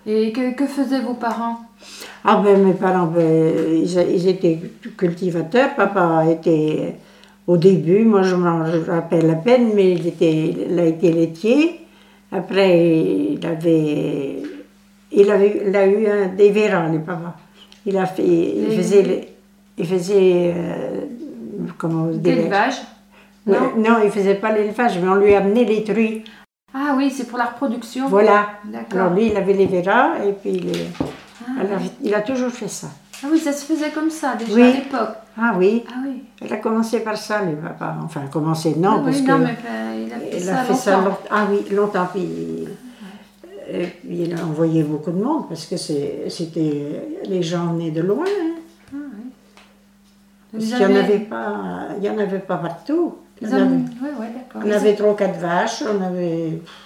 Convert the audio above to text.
Et que faisaient vos parents? Ah ben mes parents, ils étaient cultivateurs. Papa était au début, moi je m'en rappelle à peine, mais il a été laitier. Après, il a eu des vérans, les papas. Il faisait comment vous dirais? L'élevage? Non, non, il faisait pas l'élevage, mais on lui amenait les truies. Ah oui, c'est pour la reproduction. Voilà. D'accord. Alors lui, il avait les vérans et puis alors, il a toujours fait ça. Ah oui, ça se faisait comme ça déjà Oui. à l'époque. Ah oui. Ah oui. Elle a commencé par ça, lui, papa. Enfin, commencé, non, Ah parce oui, que... non, mais il a fait ça longtemps. Ah oui, longtemps. Puis, il a envoyé beaucoup de monde, parce que c'était les gens nés de loin. Hein. Ah oui. Parce qu'il n'y en avait pas partout. Ouais, d'accord. On avait 3 ou 4 vaches, on avait...